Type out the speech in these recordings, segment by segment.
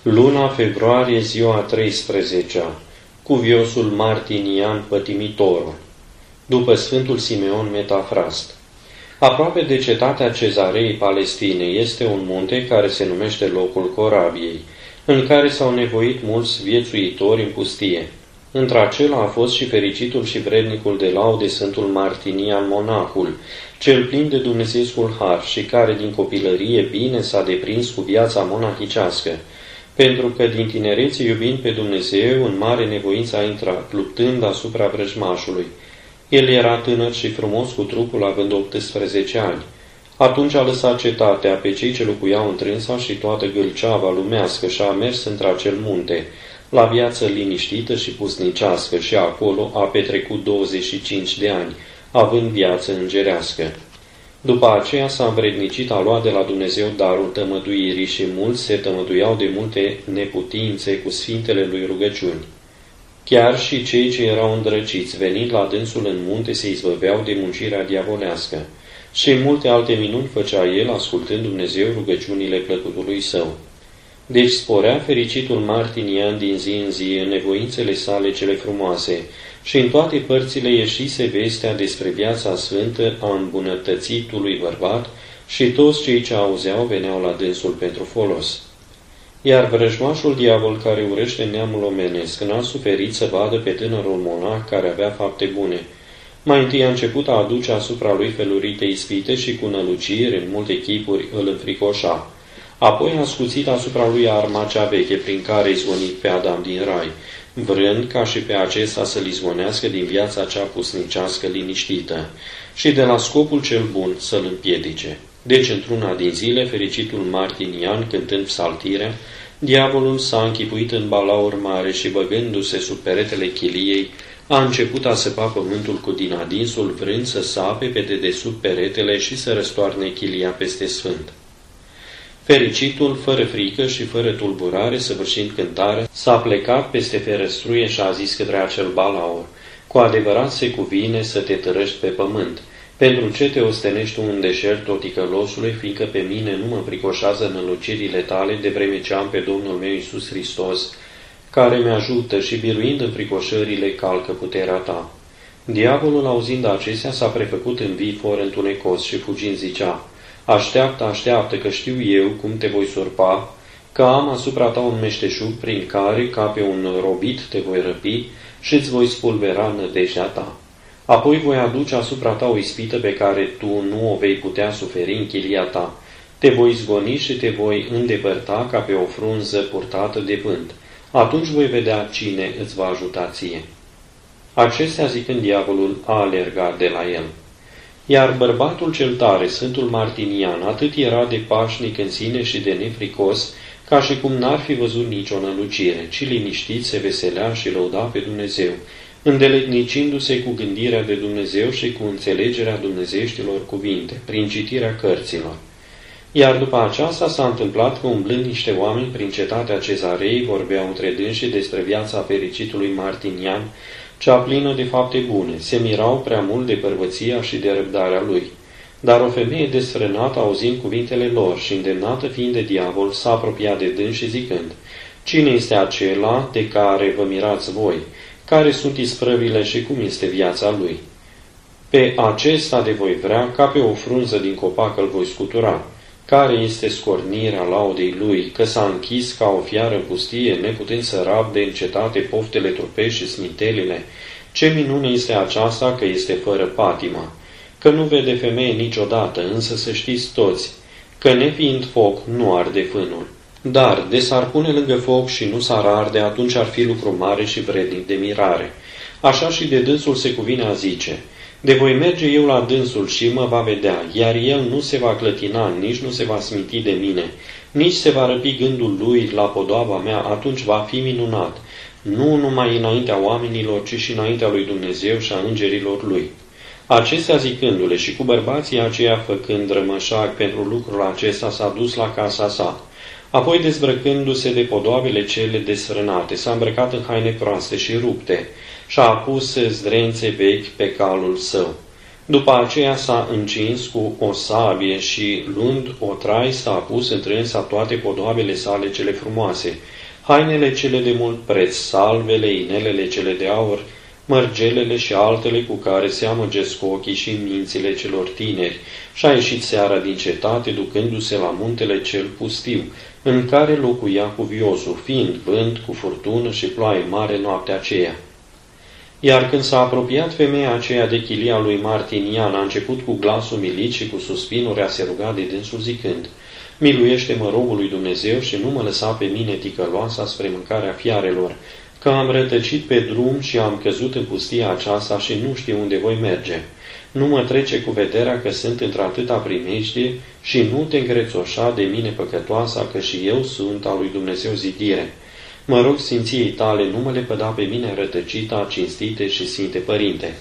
Luna februarie, ziua 13-a, cuviosul Martinian Pătimitorul, după Sfântul Simeon Metafrast. Aproape de cetatea Cezarei Palestinei este un munte care se numește locul Corabiei, în care s-au nevoit mulți viețuitori în pustie. Într-acela a fost și fericitul și vrednicul de laude Sfântul Martinian monahul, cel plin de dumnezeescul har și care din copilărie bine s-a deprins cu viața monahicească, pentru că din tinerețe iubind pe Dumnezeu în mare nevoință a intrat, luptând asupra vrăjmașului. El era tânăr și frumos cu trupul, având 18 ani. Atunci a lăsat cetatea pe cei ce locuiau întrânsa și toată gâlceava lumească și a mers într-acel munte, la viață liniștită și pusnicească, și acolo a petrecut 25 de ani, având viață îngerească. După aceea s-a învrednicit a lua de la Dumnezeu darul tămăduirii și mulți se tămăduiau de multe neputințe cu sfintele lui rugăciuni. Chiar și cei ce erau îndrăciți, venind la dânsul în munte, se izbăveau de muncirea diavolească. Și multe alte minuni făcea el, ascultând Dumnezeu rugăciunile plăcutului său. Deci sporea fericitul Martinian din zi în zi în nevoințele sale cele frumoase și în toate părțile ieșise vestea despre viața sfântă a îmbunătățitului bărbat și toți cei ce auzeau veneau la dânsul pentru folos. Iar vrăjmașul diavol care urăște neamul omenesc n-a suferit să vadă pe tânărul monah care avea fapte bune. Mai întâi a început a aduce asupra lui felurite ispite și cu năluciri în multe chipuri îl înfricoșa. Apoi a scuțit asupra lui arma cea veche prin care i-a izgonit pe Adam din rai, vrând ca și pe acesta să-l izgonească din viața cea pusnicească liniștită și de la scopul cel bun să-l împiedice. Deci, într-una din zile, fericitul Martinian, cântând psaltirea, diavolul s-a închipuit în balaur mare și, băgându-se sub peretele chiliei, a început a săpa pământul cu din adinsul, vrând să sape pe dedesubt peretele și să răstoarne chilia peste sfânt. Fericitul, fără frică și fără tulburare, săvârșind cântarea, s-a plecat peste ferăstruie și a zis către acel balaur: cu adevărat se cuvine să te tărăști pe pământ. Pentru ce te ostenești tu în deșert, toticălosule, fiindcă pe mine nu mă pricoșează nălucirile tale, de vreme ce am pe Domnul meu Iisus Hristos, care mi-ajută și biruind în pricoșările calcă puterea ta. Diavolul, auzind acestea, s-a prefăcut în vifor întunecos și fugind zicea: așteaptă, așteaptă, că știu eu cum te voi surpa, că am asupra ta un meșteșug prin care, ca pe un robit, te voi răpi și îți voi spulbera nădejdea ta. Apoi voi aduce asupra ta o ispită pe care tu nu o vei putea suferi în chilia ta. Te voi zgoni și te voi îndepărta ca pe o frunză purtată de vânt. Atunci voi vedea cine îți va ajuta ție. Acestea zicând, diavolul a alergat de la el. Iar bărbatul cel tare, Sfântul Martinian, atât era de pașnic în sine și de nefricos, ca și cum n-ar fi văzut nicio nălucire, ci liniștit se veselea și lăuda pe Dumnezeu, îndeletnicindu-se cu gândirea de Dumnezeu și cu înțelegerea dumnezeieștilor cuvinte, prin citirea cărților. Iar după aceasta s-a întâmplat că, umblând niște oameni prin cetatea Cezarei, vorbeau între dânsii despre viața fericitului Martinian, cea plină de fapte bune, se mirau prea mult de bărbăția și de răbdarea lui. Dar o femeie desfrânată, auzind cuvintele lor și îndemnată fiind de diavol, s-a apropiat de dâns și zicând: cine este acela de care vă mirați voi? Care sunt isprăvile și cum este viața lui? Pe acesta de voi vrea, ca pe o frunză din copac îl voi scutura. Care este scornirea laudei lui, că s-a închis ca o fiară în pustie, neputând să rabde în cetate poftele trupești și smintelile? Ce minune este aceasta că este fără patima? Că nu vede femeie niciodată, însă să știți toți, că nefiind foc, nu arde fânul. Dar, de s-ar pune lângă foc și nu s-ar arde, atunci ar fi lucru mare și vrednic de mirare. Așa și de dânsul se cuvine a zice: de voi merge eu la dânsul și mă va vedea, iar el nu se va clătina, nici nu se va sminti de mine, nici se va răpi gândul lui la podoaba mea, atunci va fi minunat, nu numai înaintea oamenilor, ci și înaintea lui Dumnezeu și a îngerilor lui. Acestea zicându-le și cu bărbații aceia făcând rămășag pentru lucrul acesta, s-a dus la casa sa. Apoi, dezbrăcându-se de podoabele cele desfrânate, s-a îmbrăcat în haine proaste și rupte și a pus zdrențe vechi pe calul său. După aceea s-a încins cu o sabie și, luând o traistă, a pus între însa toate podoabele sale cele frumoase, hainele cele de mult preț, salvele, inelele cele de aur, mărgelele și altele cu care se amăgesc ochii și mințile celor tineri, și a ieșit seara din cetate, ducându-se la muntele cel pustiu, în care locuia cuviosul, fiind vânt cu furtună și ploaie mare noaptea aceea. Iar când s-a apropiat femeia aceea de chilia lui Martinian, a început cu glas umilit și cu suspinuri a se ruga de dânsul zicând: Miluiește-mă, robul lui Dumnezeu, și nu mă lăsa pe mine ticăloasa spre mâncarea fiarelor, că am rătăcit pe drum și am căzut în pustia aceasta și nu știu unde voi merge. Nu mă trece cu vederea că sunt într-atâta primejdie și nu te îngrețoșa de mine păcătoasa, că și eu sunt al lui Dumnezeu zidire. Mă rog Sfinției tale, nu mă lepăda pe mine rătăcita, cinstite și Sfinte Părinte.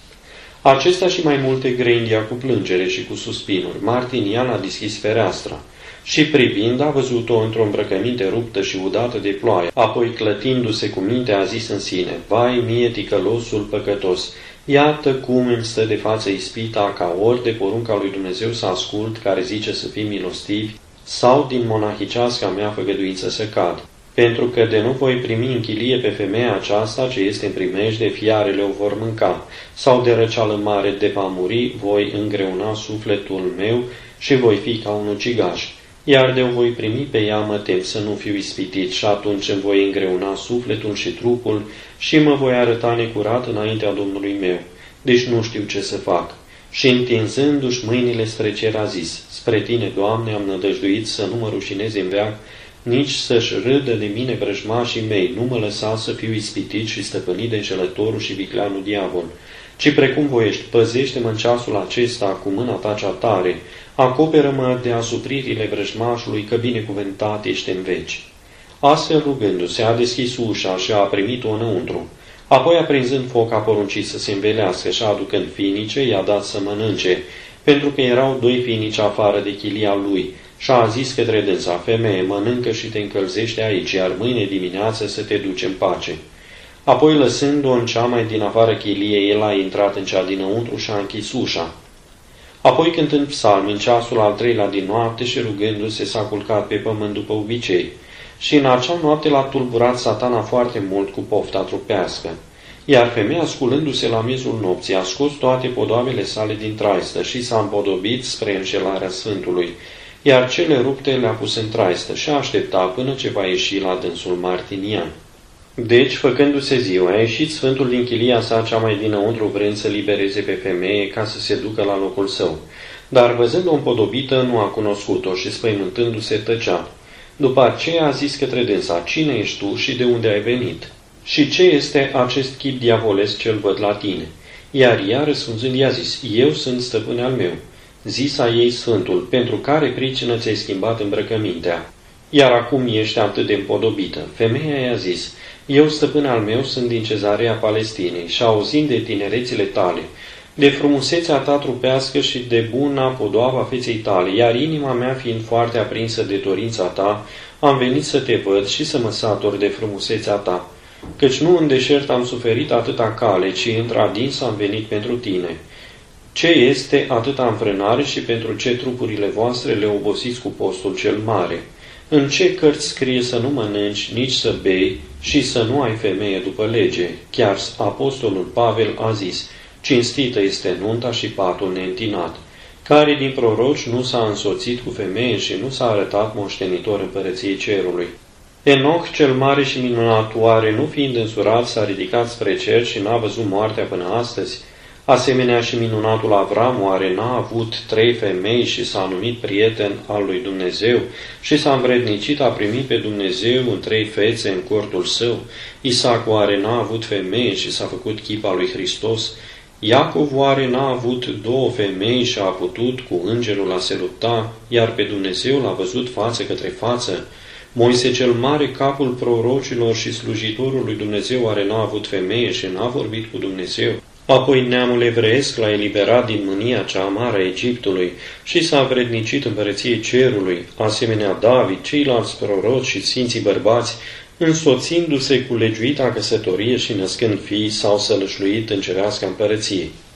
Acestea și mai multe greindia cu plângere și cu suspinuri. Martinian a deschis fereastra și privind a văzut-o într-o îmbrăcăminte ruptă și udată de ploaie. Apoi, clătindu-se cu minte, a zis în sine: Vai mie, ticălosul păcătos! Iată cum îmi stă de față ispita, ca ori de porunca lui Dumnezeu să ascult, care zice să fim milostivi, sau din monahiceasca mea făgăduință să cad. Pentru că de nu voi primi în chilie pe femeia aceasta ce este în primejde, fiarele o vor mânca, sau de răceală mare de va muri, voi îngreuna sufletul meu și voi fi ca un ucigaș. Iar de o voi primi pe ea, mă tem să nu fiu ispitit și atunci îmi voi îngreuna sufletul și trupul și mă voi arăta necurat înaintea Domnului meu. Deci nu știu ce să fac. Și întinzându-și mâinile spre cer a zis: Spre tine, Doamne, am nădăjduit să nu mă rușinez în veac, nici să-și râdă de mine vrăjmașii mei, nu mă lăsa să fiu ispitit și stăpânit de înșelătorul și vicleanul diavol, ci precum voiești, păzește-mă în ceasul acesta cu mâna ta cea tare, acoperă-mă de asupririle vrăjmașului, că binecuvântat ești în veci. Astfel, rugându-se, a deschis ușa și a primit-o înăuntru. Apoi, aprinzând foc, a poruncit să se învelească și, aducând fiinice, i-a dat să mănânce, pentru că erau 2 fiinici afară de chilia lui, și a zis către dânsa: Femeie, mănâncă și te încălzește aici, iar mâine dimineață să te duci în pace. Apoi, lăsând-o în cea mai din afară chilie, el a intrat în cea dinăuntru și a închis ușa. Apoi, cântând psalmi în ceasul al 3-lea din noapte și rugându-se, s-a culcat pe pământ după obicei. Și în acea noapte l-a tulburat Satana foarte mult cu pofta trupească. Iar femeia, sculându-se la miezul nopții, a scos toate podoabele sale din traistă și s-a împodobit spre înșelarea Sfântului, iar cele rupte le-a pus în traistă și a așteptat până ce va ieși la dânsul Martinian. Deci, făcându-se ziua, a ieșit Sfântul din chilia sa cea mai dinăuntru, vrând să libereze pe femeie ca să se ducă la locul său. Dar văzând-o împodobită, nu a cunoscut-o și, spăimântându-se, tăcea. După aceea a zis către dânsa: Cine ești tu și de unde ai venit? Și ce este acest chip diavolesc ce-l văd la tine? Iar ea, răspunzând, i-a zis: Eu sunt stăpân al meu. Zisa ei Sfântul: Pentru care pricină ți-ai schimbat îmbrăcămintea? Iar acum ești atât de împodobită. Femeia i-a zis: Eu, stăpân al meu, sunt din Cezarea Palestinei și auzind de tinerețile tale, de frumusețea ta trupească și de buna podoaba feței tale, iar inima mea fiind foarte aprinsă de dorința ta, am venit să te văd și să mă satur de frumusețea ta. Căci nu în deșert am suferit atâta cale, ci într-adins am venit pentru tine. Ce este atâta înfrânare și pentru ce trupurile voastre le obosiți cu postul cel mare? În ce cărți scrie să nu mănânci, nici să bei și să nu ai femeie după lege? Chiar apostolul Pavel a zis: Cinstită este nunta și patul neîntinat. Care din proroci nu s-a însoțit cu femeie și nu s-a arătat moștenitor împărăției cerului? Enoch cel mare și minunat, oare nu fiind însurat s-a ridicat spre cer și n-a văzut moartea până astăzi? Asemenea și minunatul Avram, oare n-a avut 3 femei și s-a numit prieten al lui Dumnezeu și s-a învrednicit a primi pe Dumnezeu în 3 fețe în cortul său? Isaac oare n-a avut femeie și s-a făcut chip al lui Hristos? Iacov oare n-a avut 2 femei și a putut cu îngerul a se lupta, iar pe Dumnezeu l-a văzut față către față? Moise cel mare, capul prorocilor și slujitorul lui Dumnezeu, oare n-a avut femeie și n-a vorbit cu Dumnezeu? Apoi neamul evreiesc l-a eliberat din mânia cea amară a Egiptului și s-a învrednicit împărăției cerului, asemenea David, ceilalți proroci și sfinții bărbați, însoțindu-se cu legiuita căsătorie și născând fii, s-au sălășluit în cerească împărăție.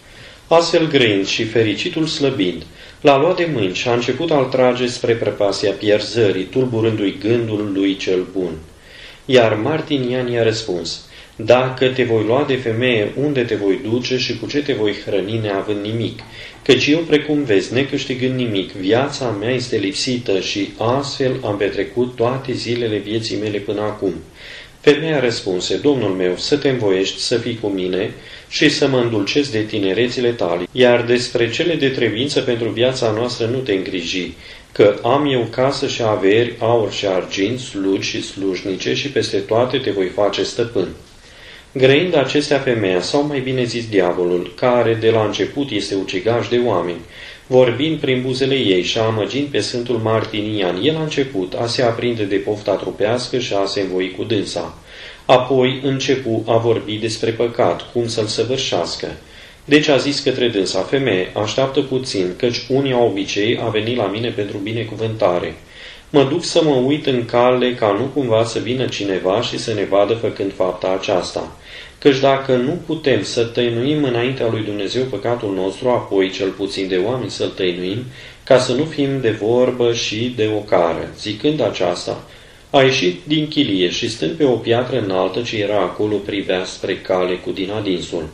Astfel grăind și fericitul slăbind, l-a luat de mâini și a început a-l trage spre prăpastia pierzării, tulburându-i gândul lui cel bun. Iar Martinian i-a răspuns: dacă te voi lua de femeie, unde te voi duce și cu ce te voi hrăni neavând nimic? Căci eu, precum vezi, necâștigând nimic, viața mea este lipsită și astfel am petrecut toate zilele vieții mele până acum. Femeia răspunse: Domnul meu, să te învoiești să fii cu mine și să mă îndulcesc de tinerețile tale, iar despre cele de trebuință pentru viața noastră nu te îngriji, că am eu casă și averi, aur și argint, slugi și slujnice și peste toate te voi face stăpân. Grăind acestea femeia, sau mai bine zis diavolul, care de la început este ucigaș de oameni, vorbind prin buzele ei și amăgind pe Sfântul Martinian, el a început a se aprinde de pofta trupească și a se învoi cu dânsa. Apoi începu a vorbi despre păcat, cum să-l săvârșească. Deci a zis către dânsa: femeie, așteaptă puțin, căci unii au obicei a veni la mine pentru binecuvântare. Mă duc să mă uit în cale ca nu cumva să vină cineva și să ne vadă făcând fapta aceasta. Căci dacă nu putem să tăinuim înaintea lui Dumnezeu păcatul nostru, apoi cel puțin de oameni să-l tăinuim, ca să nu fim de vorbă și de ocară. Zicând aceasta, a ieșit din chilie și stând pe o piatră înaltă ce era acolo, privea spre cale cu din adinsul.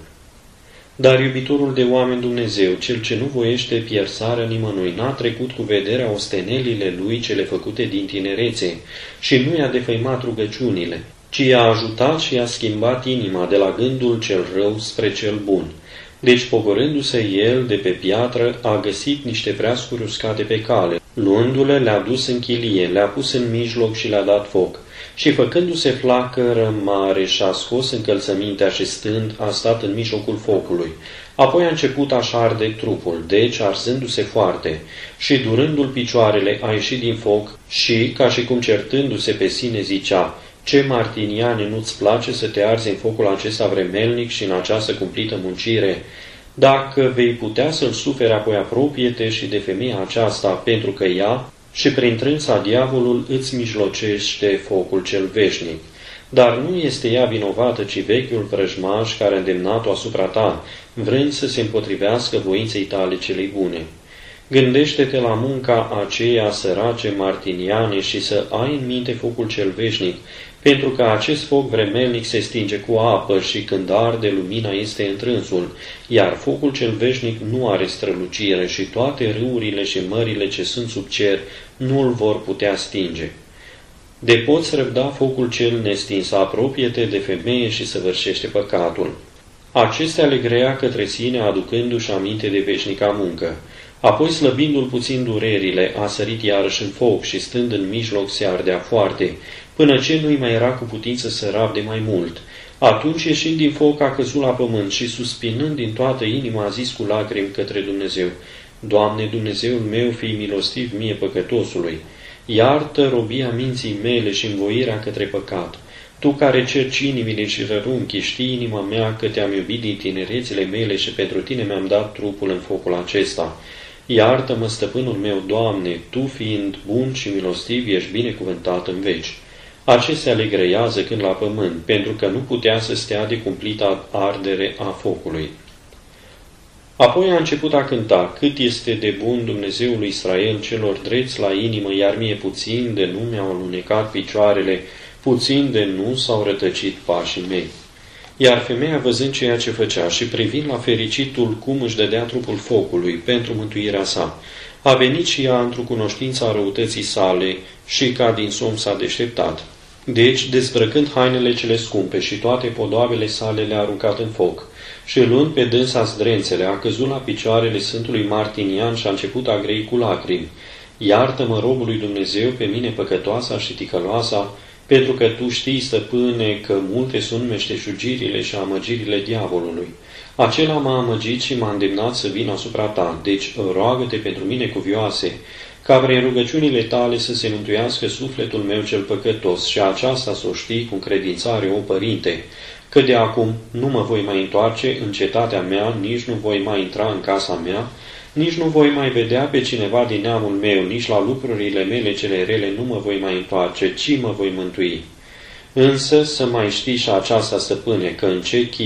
Dar iubitorul de oameni Dumnezeu, cel ce nu voiește piersarea nimănui, n-a trecut cu vederea ostenelile lui cele făcute din tinerețe și nu i-a defăimat rugăciunile, ci i-a ajutat și i-a schimbat inima de la gândul cel rău spre cel bun. Deci, pogorându-se el de pe piatră, a găsit niște preascuri uscate pe cale. Luându-le, le-a dus în chilie, le-a pus în mijloc și le-a dat foc. Și făcându-se flacără mare, și-a scos încălțămintea și stând, a stat în mijlocul focului. Apoi a început a-și arde trupul, deci arzându-se foarte, și durându-l picioarele a ieșit din foc și, ca și cum certându-se pe sine, zicea: ce, Martiniane, nu-ți place să te arzi în focul acesta vremelnic și în această cumplită muncire? Dacă vei putea să-l suferi, apoi apropie-te și de femeia aceasta, pentru că ea și prin trânsa diavolul îți mijlocește focul cel veșnic. Dar nu este ea vinovată, ci vechiul vrăjmaș care a îndemnat-o asupra ta, vrând să se împotrivească voinței tale celei bune. Gândește-te la munca aceea, sărace Martiniane, și să ai în minte focul cel veșnic, pentru că acest foc vremelnic se stinge cu apă și când arde, lumina este întrânsul, iar focul cel veșnic nu are strălucire și toate râurile și mările ce sunt sub cer nu îl vor putea stinge. De poți răbda focul cel nestins, apropie-te de femeie și săvârșește păcatul. Acestea le grea către sine, aducându-și aminte de veșnica muncă. Apoi, slăbindu-l puțin durerile, a sărit iarăși în foc și, stând în mijloc, se ardea foarte, până ce nu-i mai era cu putință să rabde mai mult. Atunci, ieșind din foc, a căzut la pământ și, suspinând din toată inima, a zis cu lacrimi către Dumnezeu: Doamne, Dumnezeul meu, fii milostiv mie păcătosului. Iartă robia minții mele și învoirea către păcat. Tu care cerci inimile și rărunchi, știi inima mea că te-am iubit din tinerețile mele și pentru tine mi-am dat trupul în focul acesta. Iartă-mă, stăpânul meu, Doamne, Tu fiind bun și milostiv, ești binecuvântat în veci. Acestea le grăiază când la pământ, pentru că nu putea să stea de cumplita ardere a focului. Apoi a început a cânta: cât este de bun Dumnezeul lui Israel celor dreți la inimă, iar mie puțin de nu mi-au alunecat picioarele, puțin de nu s-au rătăcit pașii mei. Iar femeia, văzând ceea ce făcea și privind la fericitul cum își dădea trupul focului pentru mântuirea sa, a venit și ea într-o cunoștință a răutății sale și ca din somn s-a deșteptat. Deci, dezbrăcând hainele cele scumpe și toate podoabele sale, le-a aruncat în foc și, luând pe dânsa zdrențele, a căzut la picioarele Sfântului Martinian și a început a grăi cu lacrimi: Iartă-mă, robul lui Dumnezeu, pe mine păcătoasa și ticăloasa, pentru că Tu știi, stăpâne, că multe sunt meșteșugirile și amăgirile diavolului. Acela m-a amăgit și m-a îndemnat să vin asupra Ta, deci roagă-te pentru mine cuvioase, ca prin rugăciunile Tale să se mântuiască sufletul meu cel păcătos și aceasta să o știi cu încredințare, o Părinte, că de acum nu mă voi mai întoarce în cetatea mea, nici nu voi mai intra în casa mea, nici nu voi mai vedea pe cineva din neamul meu, nici la lucrurile mele cele rele nu mă voi mai întoarce, ci mă voi mântui. Însă să mai știi și aceasta, stăpâne, că în ce chip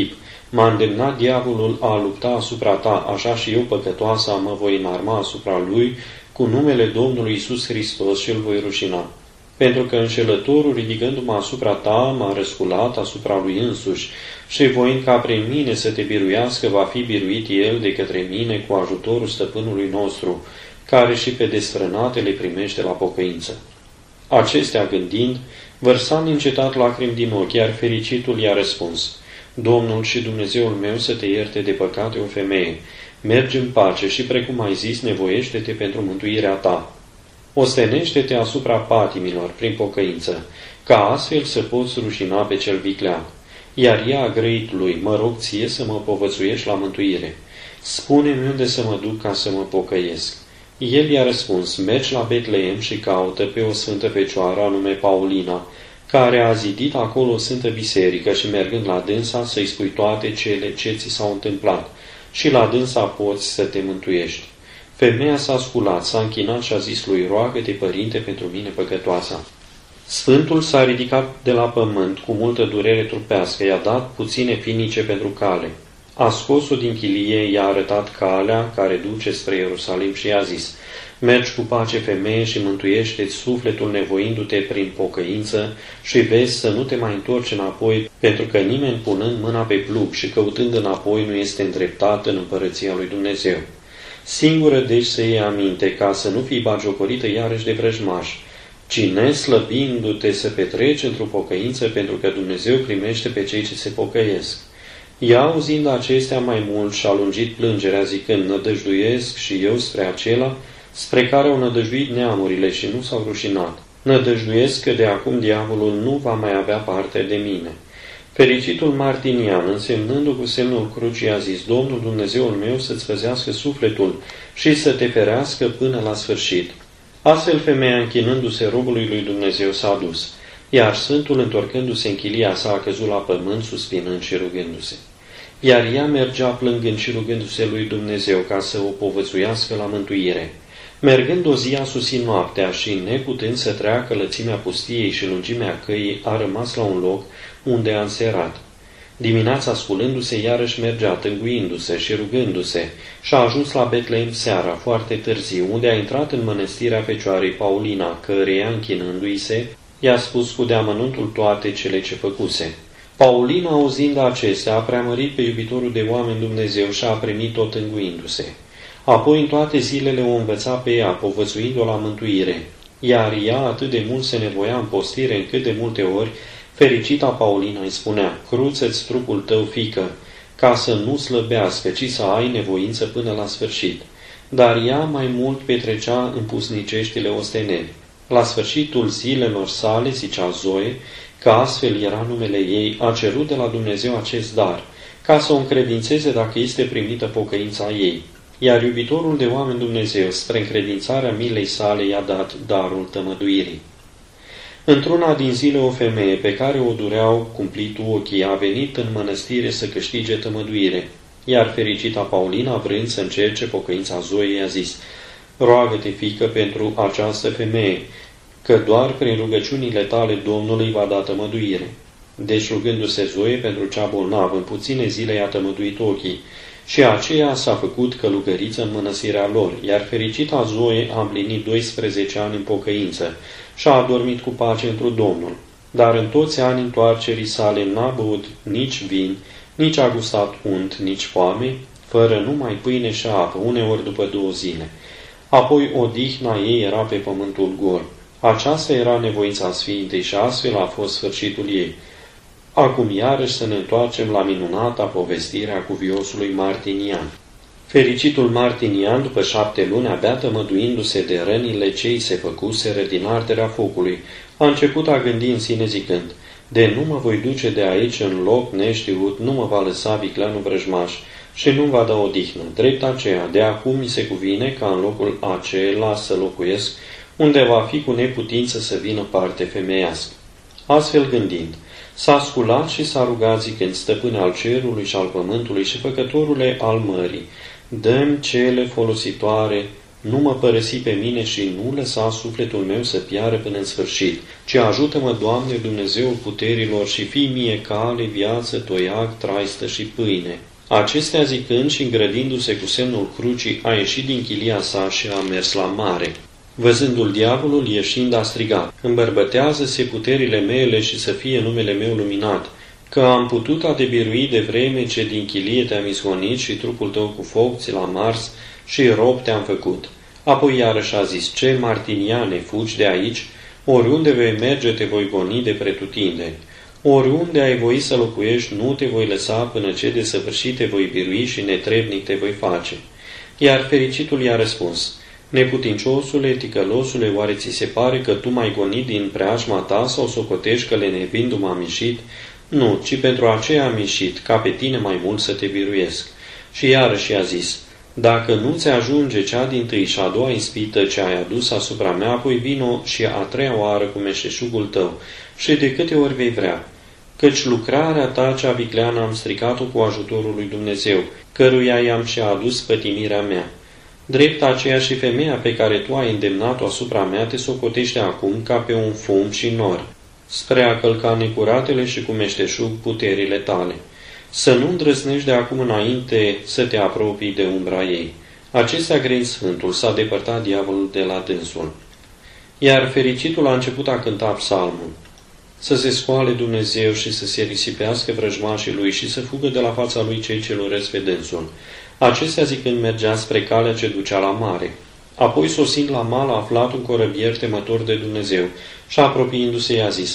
M-a îndemnat diavolul a lupta asupra ta, așa și eu, păcătoasa, mă voi înarma asupra lui, cu numele Domnului Iisus Hristos și îl voi rușina. Pentru că înșelătorul, ridicându-mă asupra ta, m-a răsculat asupra lui însuși și voind ca prin mine să te biruiască, va fi biruit el de către mine cu ajutorul stăpânului nostru, care și pe desfrânate le primește la pocăință. Acestea gândind, vărsa neîncetat lacrimi din ochi, iar fericitul i-a răspuns: Domnul și Dumnezeul meu să te ierte de păcate, o femeie. Mergi în pace și, precum ai zis, nevoiește-te pentru mântuirea ta. Ostenește-te asupra patimilor prin pocăință, ca astfel să poți rușina pe cel viclean. Iar ea a grăit lui: mă rog ție să mă povățuiești la mântuire. Spune-mi unde să mă duc ca să mă pocăiesc. El i-a răspuns: mergi la Betleem și caută pe o sfântă fecioară anume Paulina, care a zidit acolo o sfântă biserică, și mergând la dânsa să-i spui toate cele ce ți s-au întâmplat și la dânsa poți să te mântuiești. Femeia s-a sculat, s-a închinat și a zis lui: roagă-te, părinte, pentru mine păcătoasa. Sfântul s-a ridicat de la pământ cu multă durere trupească, i-a dat puține finice pentru cale. A scos-o din chilie, i-a arătat calea care duce spre Ierusalim și i-a zis: mergi cu pace, femeie, și mântuiește-ți sufletul nevoindu-te prin pocăință și vezi să nu te mai întorci înapoi, pentru că nimeni punând mâna pe plug și căutând înapoi nu este îndreptat în împărăția lui Dumnezeu. Singură deci să iei aminte, ca să nu fii bagiocorită iarăși de vrăjmași, ci neslăbindu-te să petreci într-o pocăință, pentru că Dumnezeu primește pe cei ce se pocăiesc. Ea, auzind acestea mai mult, și-a lungit plângerea, zicând: nădăjduiesc și eu spre acela spre care au nădăjduit neamurile și nu s-au rușinat. Nădăjduiesc că de acum diavolul nu va mai avea parte de mine. Fericitul Martinian, însemnându cu semnul crucii, a zis: Domnul Dumnezeul meu să-ți păzească sufletul și să te ferească până la sfârșit. Astfel femeia, închinându-se robului lui Dumnezeu, s-a dus, iar Sfântul, întorcându-se în chilia sa, a căzut la pământ, suspinând și rugându-se. Iar ea mergea plângând și rugându-se lui Dumnezeu ca să o povățuiască la mântuire. Mergând o zi, a sosit noaptea și, neputând să treacă lățimea pustiei și lungimea căii, a rămas la un loc unde a înserat. Dimineața, sculându-se, iarăși mergea, tânguindu-se și rugându-se, și a ajuns la Betleem seara, foarte târziu, unde a intrat în mănăstirea Fecioarei Paulina, căreia, închinându-i-se, i-a spus cu deamănuntul toate cele ce făcuse. Paulina, auzind acestea, a preamărit pe iubitorul de oameni Dumnezeu și a primit-o tânguindu-se. Apoi în toate zilele o învăța pe ea, povățuind-o la mântuire, iar ea atât de mult se nevoia în postire, încât de multe ori fericita Paulina îi spunea: cruță-ți trupul tău, fiică, ca să nu slăbească, ci să ai nevoință până la sfârșit. Dar ea mai mult petrecea în pusniceștile osteneli. La sfârșitul zilelor sale, zicea Zoe, că astfel era numele ei, a cerut de la Dumnezeu acest dar, ca să o încredințeze dacă este primită pocăința ei. Iar iubitorul de oameni Dumnezeu, spre încredințarea milei sale, i-a dat darul tămăduirii. Într-una din zile, o femeie pe care o dureau cumplitul ochii a venit în mănăstire să câștige tămăduire, iar fericita Paulina, vrând să încerce pocăința Zoe, i-a zis: roagă-te, fiică, pentru această femeie, că doar prin rugăciunile tale Domnului va da tămăduire. Deci, rugându-se Zoe pentru cea bolnavă, în puține zile i-a tămăduit ochii, și aceea s-a făcut călugăriță în mănăstirea lor, iar fericita Zoe a împlinit 12 ani în pocăință și a adormit cu pace întru Domnul. Dar în toți anii întoarcerii sale n-a băut nici vin, nici a gustat unt, nici foame, fără numai pâine și apă, uneori după 2 zile. Apoi odihna ei era pe pământul gol. Aceasta era nevoința Sfintei și astfel a fost sfârșitul ei. Acum iarăși să ne întoarcem la minunata povestire a cuviosului Martinian. Fericitul Martinian, după 7 luni, abia tămăduindu-se de rănile ce îi se făcuseră din arderea focului, a început a gândi în sine zicând: de nu mă voi duce de aici în loc neștiut, nu mă va lăsa vicleanul vrăjmaș și nu-mi va da odihnă. Drept aceea, de acum mi se cuvine ca în locul acela să locuiesc, unde va fi cu neputință să vină parte femeiască. Astfel gândind, s-a sculat și s-a rugat zicând: stăpâne al cerului și al pământului și făcătorule al mării, dă-mi cele folositoare nu mă părăsi pe mine și nu lăsa sufletul meu să piară până în sfârșit, ci ajută-mă, Doamne, Dumnezeul puterilor, și fii mie cale, viață, toiac, traistă și pâine. Acestea zicând și îngrădindu-se cu semnul crucii, a ieșit din chilia sa și a mers la mare. Văzându-l, diavolul ieșind a strigat: îmbărbătează-se puterile mele și să fie numele meu luminat, că am putut a te birui de vreme ce din chilie te-am izgonit și trupul tău cu foc ți l-am ars și rob te-am făcut. Apoi iarăși a zis: ce martiniane, fugi de aici, oriunde vei merge te voi goni de pretutindeni. Oriunde ai voi să locuiești, nu te voi lăsa până ce de săvârșit te voi birui și netrebnic te voi face. Iar fericitul i-a răspuns: neputinciosule, ticălosule, oare ți se pare că tu m-ai gonit din preajma ta sau socotești că lenevindu m-am ieșit? Nu, ci pentru aceea am ieșit, ca pe tine mai mult să te biruiesc. Și iarăși i-a zis: dacă nu ți ajunge cea dintâi și a doua ispită ce ai adus asupra mea, apoi vino și a treia oară cu meșteșugul tău, și de câte ori vei vrea. Căci lucrarea ta cea vicleană am stricat-o cu ajutorul lui Dumnezeu, căruia i-am și adus pătimirea mea. Drept aceea și femeia pe care tu ai îndemnat-o asupra mea te socotește acum ca pe un fum și nor, spre a călca necuratele și cu meșteșug puterile tale. Să nu îndrăznești de acum înainte să te apropii de umbra ei. Acestea grei sfântul, s-a depărtat diavolul de la dânsul. Iar fericitul a început a cânta psalmul: să se scoale Dumnezeu și să se risipească vrăjmașii lui și să fugă de la fața lui cei ce-l urăsc pe dânsul. Acestea zicând mergea spre calea ce ducea la mare. Apoi, sosind la mal, a aflat un corăbier temător de Dumnezeu și apropiindu-se i-a zis: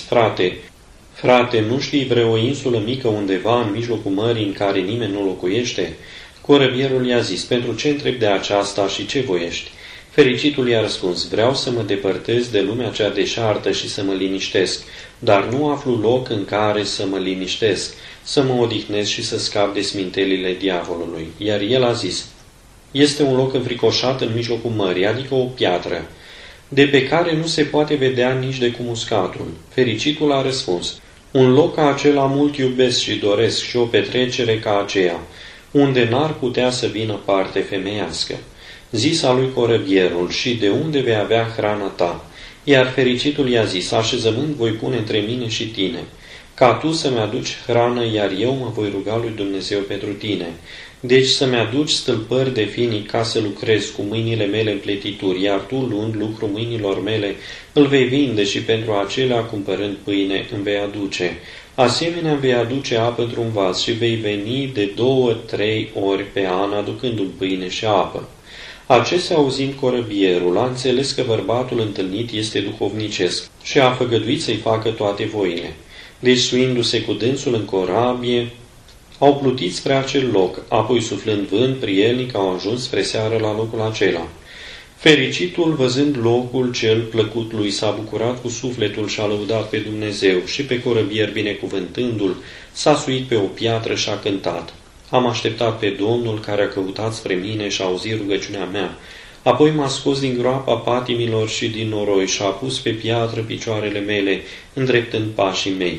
frate, nu știi vreo insulă mică undeva în mijlocul mării în care nimeni nu locuiește? Corăbierul i-a zis: pentru ce întrebi de aceasta și ce voiești? Fericitul i-a răspuns: vreau să mă depărtez de lumea cea deșartă și să mă liniștesc, dar nu aflu loc în care să mă liniștesc, să mă odihnesc și să scap de smintelile diavolului. Iar el a zis: este un loc înfricoșat în mijlocul mării, adică o piatră, de pe care nu se poate vedea nici de cum uscatul. Fericitul a răspuns: un loc ca acela mult iubesc și doresc și o petrecere ca aceea, unde n-ar putea să vină parte femeiască. Zisa lui corăbierul: și de unde vei avea hrana ta? Iar fericitul i-a zis: așezământ voi pune între mine și tine, ca tu să-mi aduci hrană, iar eu mă voi ruga lui Dumnezeu pentru tine. Deci să-mi aduci stâlpări de finic ca să lucrez cu mâinile mele în pletituri, iar tu, luând lucru mâinilor mele, îl vei vinde și pentru acelea, cumpărând pâine, îmi vei aduce. Asemenea îmi vei aduce apă într-un vas și vei veni de 2-3 ori pe an, aducându-mi pâine și apă. Acestea auzind corăbierul, a înțeles că bărbatul întâlnit este duhovnicesc și a făgăduit să-i facă toate voile. Deci, suindu-se cu dânsul în corabie, au plutit spre acel loc, apoi suflând vânt prielnic au ajuns spre seară la locul acela. Fericitul, văzând locul cel plăcut lui, s-a bucurat cu sufletul și a lăudat pe Dumnezeu și pe corăbier binecuvântându-l, s-a suit pe o piatră și a cântat: am așteptat pe Domnul care a căutat spre mine și a auzit rugăciunea mea. Apoi m-a scos din groapa patimilor și din noroi și a pus pe piatră picioarele mele, îndreptând pașii mei.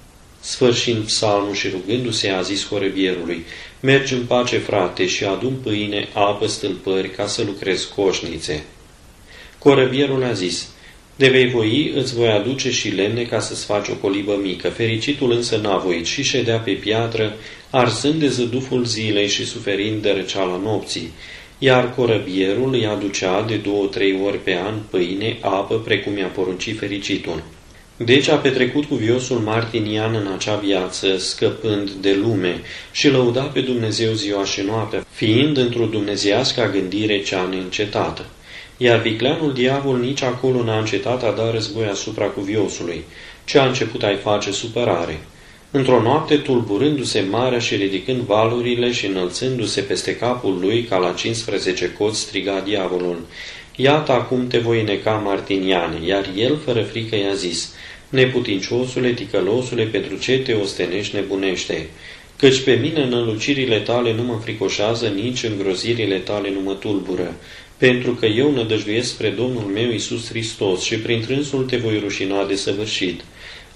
Sfârșind psalmul și rugându-se, a zis corăbierului: mergi în pace, frate, și adu-mi pâine, apă, stâlpări, ca să lucrez coșnițe. Corăbierul a zis: de vei voi, îți voi aduce și lemne ca să-ți faci o colibă mică. Fericitul însă n-a voit și ședea pe piatră, arzând de zăduful zilei și suferind de răceala nopții. Iar corăbierul îi aducea de 2-3 ori pe an pâine, apă, precum i-a poruncit fericitul. Deci a petrecut cuviosul martinian în acea viață, scăpând de lume, și lăuda pe Dumnezeu ziua și noaptea, fiind într-o dumnezeiască gândire cea neîncetată. Iar vicleanul diavol nici acolo n-a încetat a da război asupra cuviosului, ce a început a-i face supărare. Într-o noapte, tulburându-se marea și ridicând valurile și înălțându-se peste capul lui ca la 15 coți, striga diavolul: iată acum te voi neca, martiniane. Iar el, fără frică, i-a zis: neputinciosule, ticălosule, pentru ce te ostenești, nebunește? Căci pe mine înălucirile tale nu mă înfricoșează, nici îngrozirile tale nu mă tulbură, pentru că eu nădăjduiesc spre Domnul meu Iisus Hristos și prin trânsul te voi rușina de săvârșit.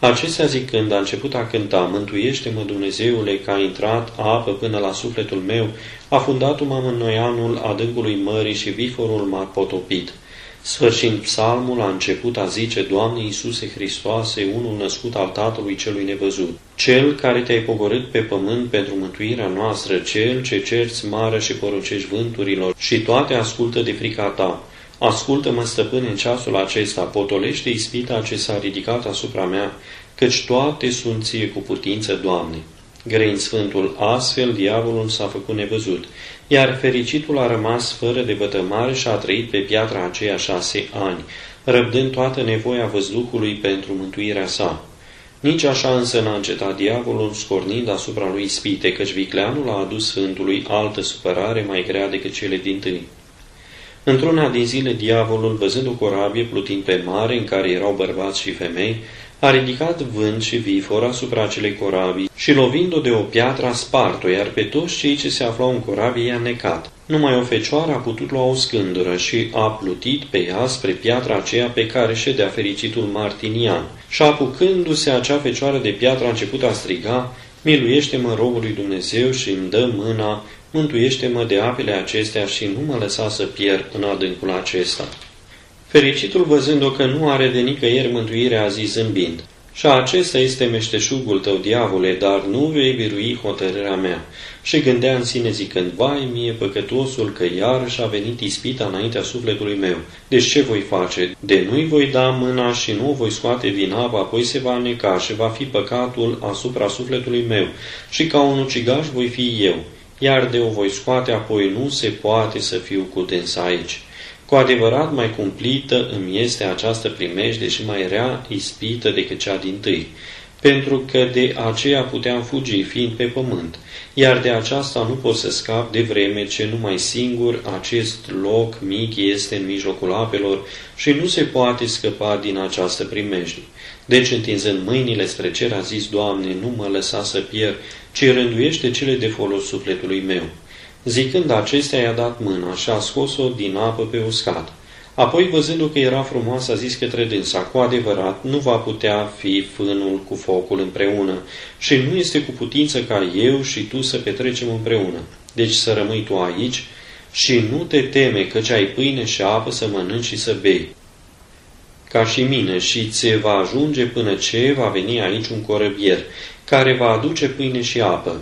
Acestea zicând, a început a cânta, mântuiește-mă, Dumnezeule, că a intrat apă până la sufletul meu, a fundat-mă în noianul adâncului mării și viforul m-a potopit. Sfârșind psalmul, a început a zice, Doamne Iisuse Hristoase, unul născut al Tatălui celui nevăzut, Cel care te-ai pogorât pe pământ pentru mântuirea noastră, Cel ce cerți mare și poruncești vânturilor și toate ascultă de frica ta. Ascultă-mă, stăpâne, în ceasul acesta, potolește ispita ce s-a ridicat asupra mea, căci toate sunt ție cu putință, Doamne. Grăind Sfântul, astfel diavolul s-a făcut nevăzut, iar fericitul a rămas fără de vătămare și a trăit pe piatra aceea 6 ani, răbdând toată nevoia văzduhului pentru mântuirea sa. Nici așa însă n-a încetat diavolul, scornind asupra lui ispite, căci vicleanul a adus Sfântului altă supărare mai grea decât cele dintâi. Într-una din zile, diavolul, văzând o corabie plutind pe mare, în care erau bărbați și femei, a ridicat vânt și vifor asupra acelei corabii și, lovind-o de o piatră, a spart-o, iar pe toți cei ce se aflau în corabie i-a necat. Numai o fecioară a putut lua o scândură și a plutit pe ea spre piatra aceea pe care ședea fericitul Martinian. Și apucându-se acea fecioară de piatră, a început a striga, miluiește-mă, robul lui Dumnezeu, și îmi dă mâna, mântuiește-mă de apele acestea și nu mă lăsa să pierd în adâncul acesta. Fericitul, văzând-o că nu are de nicăieri mântuire, a zis zâmbind, și acesta este meșteșugul tău, diavole, dar nu vei birui hotărârea mea. Și gândea în sine zicând, vai mie păcătosul, că iarăși a venit ispita înaintea sufletului meu. Deci ce voi face? De nu-i voi da mâna și nu o voi scoate din apă, apoi se va neca și va fi păcatul asupra sufletului meu. Și ca un ucigaș voi fi eu, iar de o voi scoate, apoi nu se poate să fiu cu dânsa aici. Cu adevărat mai cumplită îmi este această primejde și mai rea ispită decât cea dintâi, pentru că de aceea puteam fugi fiind pe pământ, iar de aceasta nu pot să scap de vreme ce numai singur acest loc mic este în mijlocul apelor și nu se poate scăpa din această primejde. Deci, întinzând mâinile spre cer, a zis, Doamne, nu mă lăsa să pierd, ci rânduiește cele de folos sufletului meu. Zicând acestea, i-a dat mâna și a scos-o din apă pe uscat. Apoi, văzându că era frumoasă, a zis către dânsa, cu adevărat, nu va putea fi fânul cu focul împreună și nu este cu putință ca eu și tu să petrecem împreună. Deci să rămâi tu aici și nu te teme, căci ai pâine și apă să mănânci și să bei, ca și mine, și ți va ajunge până ce va veni aici un corăbier, care va aduce pâine și apă.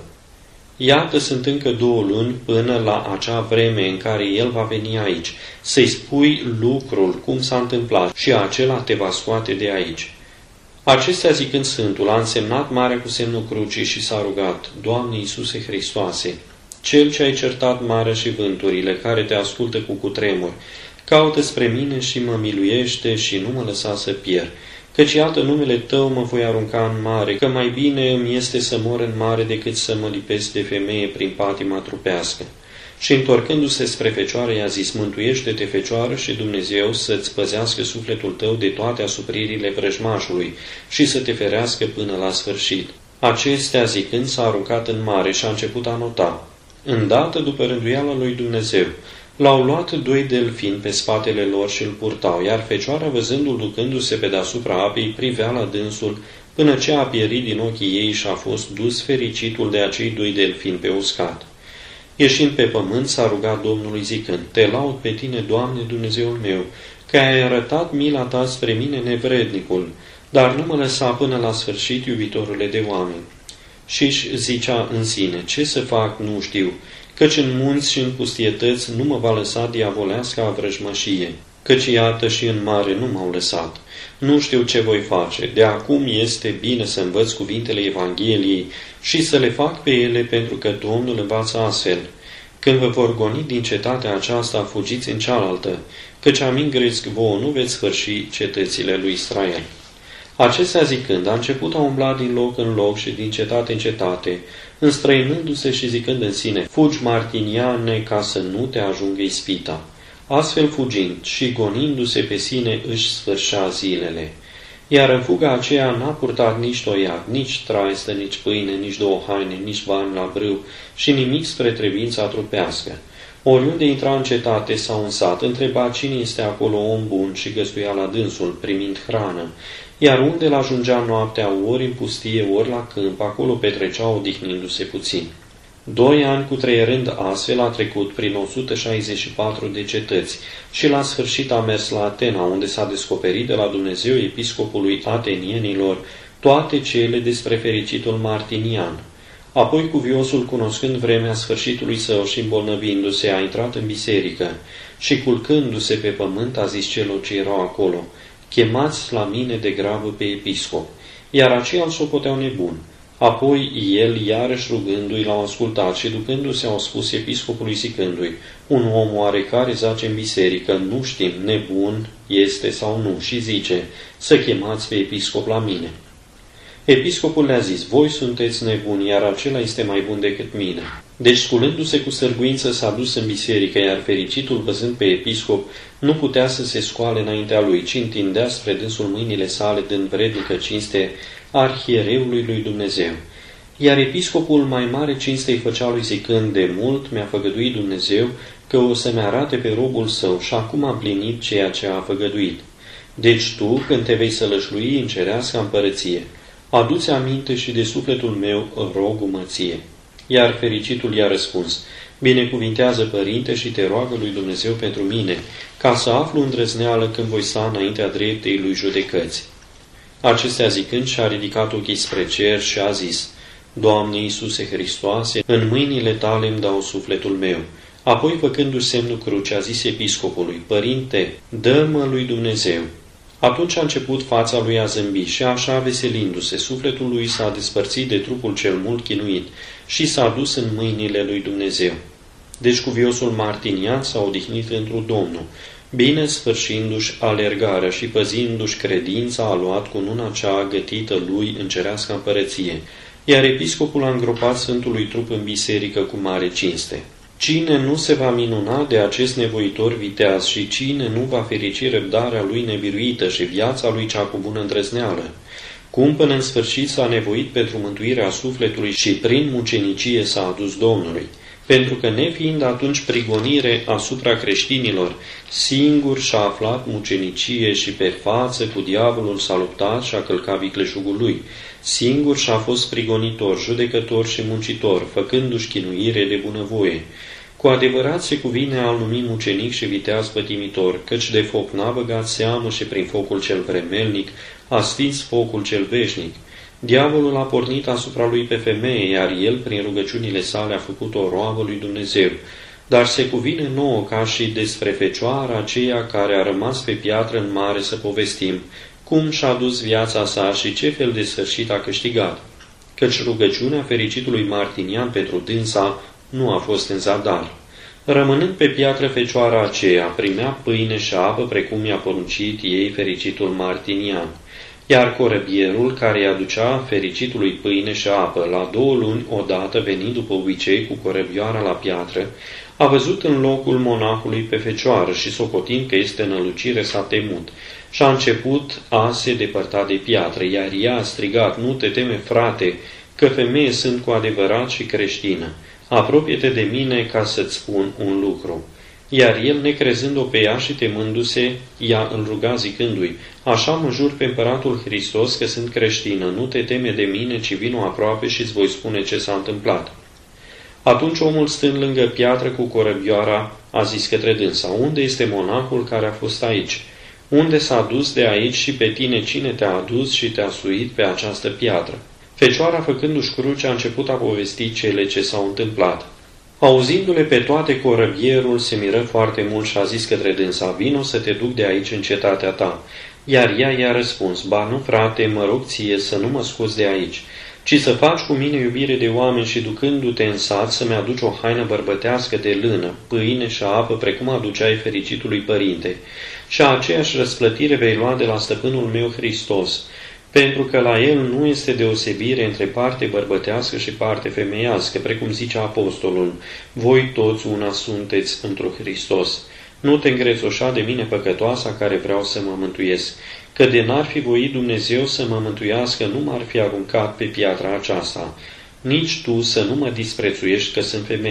Iată, sunt încă 2 luni până la acea vreme în care el va veni aici, să-i spui lucrul, cum s-a întâmplat, și acela te va scoate de aici. Acestea zicând, Sfântul a însemnat marea cu semnul crucii și s-a rugat, Doamne Iisuse Hristoase, Cel ce ai certat marea și vânturile, care te ascultă cu cutremur, caută spre mine și mă miluiește și nu mă lăsa să pierd. Căci iată numele Tău mă voi arunca în mare, că mai bine îmi este să mor în mare decât să mă lipesc de femeie prin patima trupească. Și întorcându-se spre fecioară, i-a zis, mântuiește-te, fecioară, și Dumnezeu să-ți păzească sufletul tău de toate asupririle vrăjmașului și să te ferească până la sfârșit. Acestea zicând, s-a aruncat în mare și a început a nota. Îndată, după rânduiala lui Dumnezeu, l-au luat 2 delfini pe spatele lor și îl purtau, iar fecioara, văzându-l ducându-se pe deasupra apei, privea la dânsul, până ce a pierit din ochii ei și a fost dus fericitul de acei 2 delfini pe uscat. Ieșind pe pământ, s-a rugat Domnului zicând, Te laud pe tine, Doamne, Dumnezeul meu, că ai arătat mila ta spre mine nevrednicul, dar nu mă lăsa până la sfârșit, iubitorule de oameni. Și-și zicea în sine, ce să fac, nu știu, căci în munți și în pustietăți nu mă va lăsa diavoleasca vrăjmășie, căci iată și în mare nu m-au lăsat. Nu știu ce voi face, de acum este bine să învăț cuvintele Evangheliei și să le fac pe ele, pentru că Domnul învață astfel. Când vă vor goni din cetatea aceasta, fugiți în cealaltă, căci amin gresc vouă nu veți sfârși cetățile lui Israel. Acestea zicând, a început a umbla din loc în loc și din cetate în cetate, înstrăinându-se și zicând în sine, fugi, Martiniane, ca să nu te ajungă ispita. Astfel fugind și gonindu-se pe sine își sfârșea zilele. Iar în fuga aceea n-a purtat nici toiac, nici traistă, nici pâine, nici 2 haine, nici bani la brâu și nimic spre trebuința trupească. Oriunde intra în cetate sau în sat, întreba cine este acolo om bun și găstuia la dânsul, primind hrană, iar unde l-ajungea noaptea ori în pustie, ori la câmp, acolo petrecea odihnindu-se puțin. 2 ani cutreierând astfel a trecut prin 164 de cetăți și la sfârșit a mers la Atena, unde s-a descoperit de la Dumnezeu episcopului atenienilor toate cele despre fericitul Martinian. Apoi cuviosul, cunoscând vremea sfârșitului său și îmbolnăvindu-se, a intrat în biserică și culcându-se pe pământ a zis celor ce erau acolo: chemați la mine de grabă pe episcop. Iar aceia îl socoteau nebun. Apoi el, iarăși rugându-i, l-au ascultat și ducându-se au spus episcopului zicându-i: un om oarecare zace în biserică, nu știm, nebun este sau nu, și zice: să chemați pe episcop la mine. Episcopul le-a zis: voi sunteți nebuni, iar acela este mai bun decât mine. Deci, sculându-se cu sârguință, s-a dus în biserică, iar fericitul, văzând pe episcop, nu putea să se scoale înaintea lui, ci întindea spre dânsul mâinile sale, dând vrednică cinste arhiereului lui Dumnezeu. Iar episcopul mai mare cinste îi făcea lui zicând: de mult mi-a făgăduit Dumnezeu că o să-mi arate pe robul său și acum am plinit ceea ce a făgăduit. Deci tu, când te vei sălășlui în cerească împărăție, adu-ți aminte și de sufletul meu, rog-mă ție. Iar fericitul i-a răspuns: binecuvintează, părinte, și te roagă lui Dumnezeu pentru mine, ca să aflu îndrăzneală când voi sta înaintea dreptei lui judecăți. Acestea zicând, și-a ridicat ochii spre cer și a zis: Doamne Iisuse Hristoase, în mâinile tale îmi dau sufletul meu. Apoi, făcându-și semnul cruce, a zis episcopului: Părinte, dă-mă lui Dumnezeu. Atunci a început fața lui a zâmbi și așa, veselindu-se, sufletul lui s-a despărțit de trupul cel mult chinuit și s-a dus în mâinile lui Dumnezeu. Deci cuviosul Martinian s-a odihnit întru Domnul, bine sfârșindu-și alergarea și păzindu-și credința, a luat cununa cea gătită lui în cerească împărăție, iar episcopul a îngropat sfântului trup în biserică cu mare cinste. Cine nu se va minuna de acest nevoitor viteaz și cine nu va ferici răbdarea lui nebiruită și viața lui cea cu bună îndrăzneală? Cum până în sfârșit s-a nevoit pentru mântuirea sufletului și prin mucenicie s-a adus Domnului? Pentru că, nefiind atunci prigonire asupra creștinilor, singur și-a aflat mucenicie și pe față cu diavolul s-a luptat și a călcat vicleșugul lui. Singur și-a fost prigonitor, judecător și muncitor, făcându-și chinuire de bunăvoie. Cu adevărat se cuvine a-l numi mucenic și viteaz pătimitor, căci de foc n-a băgat seamă și prin focul cel vremelnic a stins focul cel veșnic. Diavolul a pornit asupra lui pe femeie, iar el, prin rugăciunile sale, a făcut o roabă lui Dumnezeu. Dar se cuvine nouă ca și despre fecioara aceea care a rămas pe piatră în mare să povestim, cum și-a dus viața sa și ce fel de sfârșit a câștigat. Căci rugăciunea fericitului Martinian pentru dânsa nu a fost în zadar. Rămânând pe piatră, fecioara aceea primea pâine și apă, precum i-a poruncit ei fericitul Martinian. Iar corăbierul, care îi aducea fericitului pâine și apă, la 2 luni odată, venind după obicei cu corăbioara la piatră, a văzut în locul monahului pe fecioară și, socotind că este nălucire, s-a temut și a început a se depărta de piatră, iar ea a strigat: Nu te teme, frate, că femeie sunt cu adevărat și creștină. Apropie-te de mine ca să-ți spun un lucru. Iar el, necrezând-o pe ea și temându-se, ea îl ruga zicându-i: Așa mă jur pe împăratul Hristos că sunt creștină, nu te teme de mine, ci vino aproape și îți voi spune ce s-a întâmplat. Atunci omul, stând lângă piatră cu corăbioara, a zis către dânsa: Unde este monahul care a fost aici? Unde s-a dus de aici și pe tine cine te-a adus și te-a suit pe această piatră? Fecioara, făcându-și cruce, a început a povesti cele ce s-au întâmplat. Auzindu-le pe toate, corăbierul se miră foarte mult și a zis către dânsa: Vino să te duc de aici în cetatea ta. Iar ea i-a răspuns: Ba nu, frate, mă rog ție să nu mă scoți de aici, ci să faci cu mine iubire de oameni și, ducându-te în sat, să-mi aduci o haină bărbătească de lână, pâine și apă, precum aduceai fericitului părinte. Și aceeași răsplătire vei lua de la stăpânul meu Hristos, pentru că la el nu este deosebire între parte bărbătească și parte femeiască, precum zice apostolul: Voi toți una sunteți întru Hristos. Nu te îngrețoșa de mine, păcătoasa, care vreau să mă mântuiesc, că de n-ar fi voit Dumnezeu să mă mântuiască, nu m-ar fi aruncat pe piatra aceasta. Nici tu să nu mă disprețuiești că sunt femeie.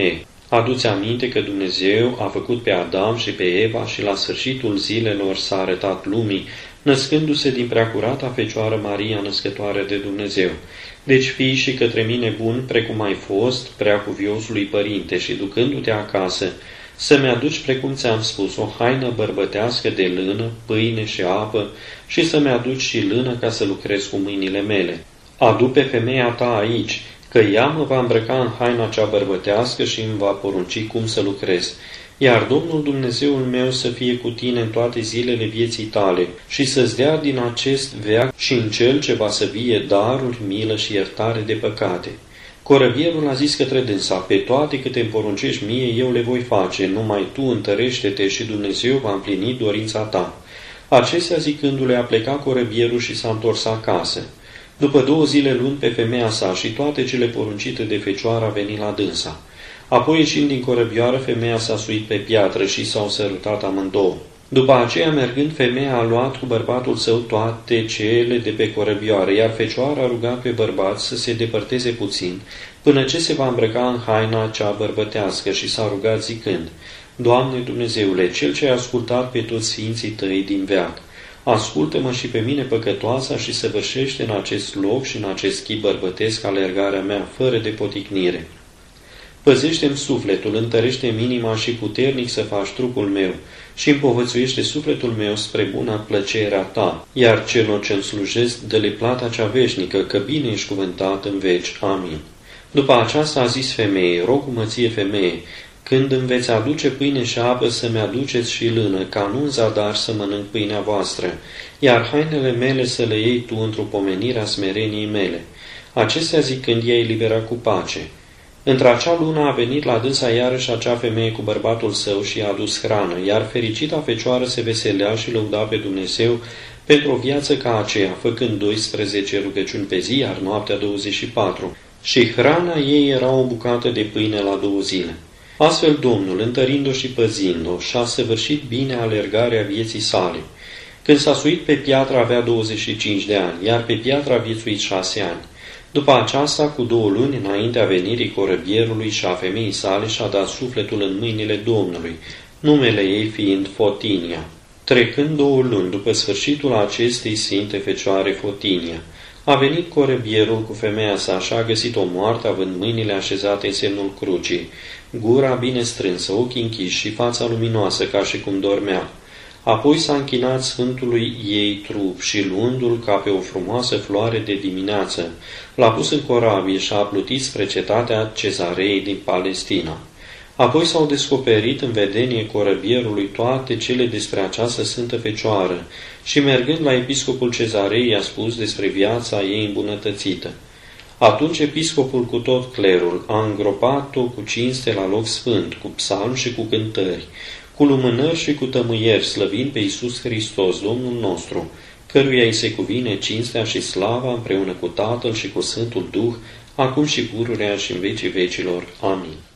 Adu-ți aminte că Dumnezeu a făcut pe Adam și pe Eva și la sfârșitul zilelor s-a arătat lumii, născându-se din preacurata Fecioară Maria, născătoare de Dumnezeu. Deci fii și către mine bun, precum ai fost, preacuviosului Părinte, și ducându-te acasă, să-mi aduci, precum ți-am spus, o haină bărbătească de lână, pâine și apă, și să-mi aduci și lână ca să lucrez cu mâinile mele. Adu pe femeia ta aici, că ea mă va îmbrăca în haina cea bărbătească și îmi va porunci cum să lucrez. Iar Domnul Dumnezeul meu să fie cu tine în toate zilele vieții tale și să-ți dea din acest veac și în cel ce va să vie daruri, milă și iertare de păcate. Corăbierul a zis către dânsa: pe toate câte îmi poruncești mie, eu le voi face, numai tu întărește-te și Dumnezeu va împlini dorința ta. Acestea zicându-le, a plecat corăbierul și s-a întors acasă. După 2 zile luni pe femeia sa și toate cele poruncite de Fecioară a venit la dânsa. Apoi, ieșind din corăbioară, femeia s-a suit pe piatră și s-au sărutat amândouă. După aceea, mergând, femeia a luat cu bărbatul său toate cele de pe corăbioară, iar Fecioara a rugat pe bărbat să se depărteze puțin, până ce se va îmbrăca în haina cea bărbătească, și s-a rugat zicând: Doamne Dumnezeule, Cel ce ai ascultat pe toți sfinții tăi din veac, ascultă-mă și pe mine păcătoasa și săvârșește în acest loc și în acest chip bărbătesc alergarea mea, fără de poticnire. Păzește-mi sufletul, întărește-mi inima și puternic să faci trupul meu și împovățuiește sufletul meu spre buna plăcerea ta, iar celor ce-mi slujesc dă-le plata cea veșnică, că bine ești cuvântat în veci. Amin. După aceasta a zis femeie: rog-mă ție, femeie, când îmi veți aduce pâine și apă, să-mi aduceți și lână, ca nu în zadar să mănânc pâinea voastră, iar hainele mele să le iei tu într-o pomenire a smereniei mele. Acestea zicând, ea elibera cu pace. Într-acea lună a venit la dânsa iarăși acea femeie cu bărbatul său și i-a adus hrană, iar fericita Fecioară se veselea și lăuda pe Dumnezeu pentru o viață ca aceea, făcând 12 rugăciuni pe zi, iar noaptea 24. Și hrana ei era o bucată de pâine la 2 zile. Astfel Domnul, întărind-o și păzind-o, și-a săvârșit bine alergarea vieții sale. Când s-a suit pe piatră avea 25 de ani, iar pe piatră a viețuit 6 ani. După aceasta, cu 2 luni înaintea venirii corăbierului și a femeii sale, și-a dat sufletul în mâinile Domnului, numele ei fiind Fotinia. Trecând 2 luni după sfârșitul acestei sfinte Fecioare Fotinia, a venit corăbierul cu femeia sa și a găsit-o moartă, având mâinile așezate în semnul crucii, gura bine strânsă, ochii închiși și fața luminoasă ca și cum dormea. Apoi s-a închinat sfântului ei trup și, luându-l ca pe o frumoasă floare de dimineață, l-a pus în corabie și a plutit spre cetatea Cezarei din Palestina. Apoi s-au descoperit în vedenie corăbierului toate cele despre această sfântă Fecioară și, mergând la episcopul Cezarei, i-a spus despre viața ei îmbunătățită. Atunci episcopul cu tot clerul a îngropat-o cu cinste la loc sfânt, cu psalmi și cu cântări, cu lumânări și cu tămâieri, slăvind pe Iisus Hristos, Domnul nostru, căruia îi se cuvine cinstea și slava împreună cu Tatăl și cu Sfântul Duh, acum și pururea și în vecii vecilor. Amin.